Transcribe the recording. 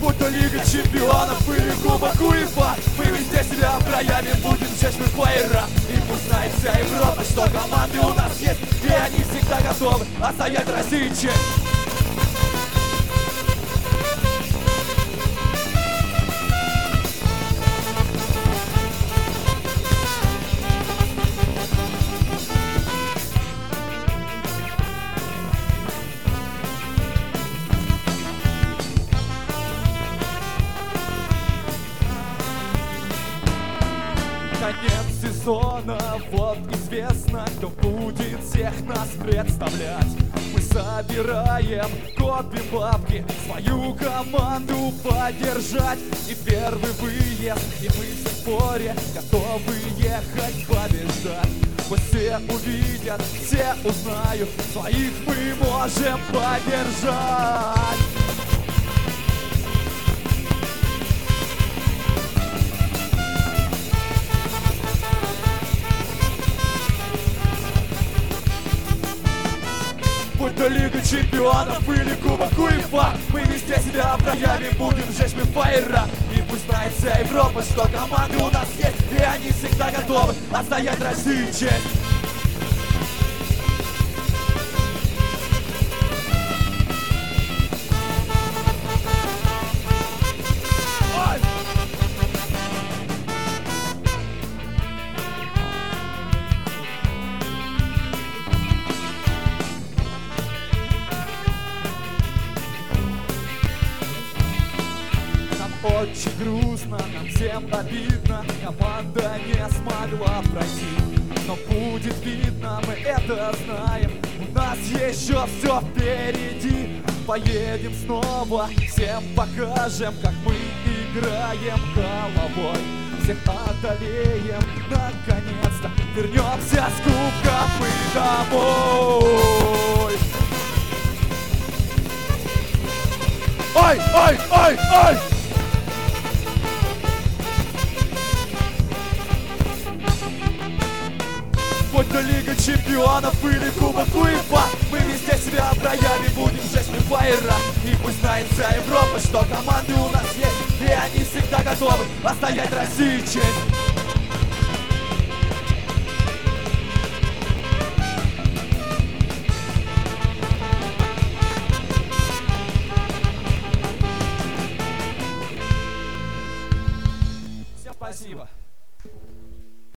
Будь то Лига Чемпионов или Кубок УЕФА, мы везде себя проявим, будем здесь мы фаера. И пусть знает вся Европа, что команды у нас есть, и они всегда готовы отстоять России честь. Конец сезона, вот известно, кто будет всех нас представлять. Мы собираем, копим бабки, свою команду поддержать. И первый выезд, и мы все в споре, готовы ехать побеждать. Пусть все увидят, все узнают, своих мы можем поддержать. Будь то Лига Чемпионов или Кубок УЕФА, мы везде себя проявим, будем здесь мы фаера. И пусть знает вся Европа, что команды у нас есть, и они всегда готовы отстоять России честь. Очень грустно, нам всем обидно, команда не смогла пройти. Но будет видно, мы это знаем, у нас еще все впереди. Поедем снова, всем покажем, как мы играем головой. Всех одолеем, наконец-то вернемся с кубком мы домой. Ой, ой, ой, ой! Будь то Лига Чемпионов или Кубок УЕФА, мы везде себя проявим, будем здесь мы фаера. И пусть знает вся Европа, что команды у нас есть, и они всегда готовы отстоять России честь. Всем спасибо.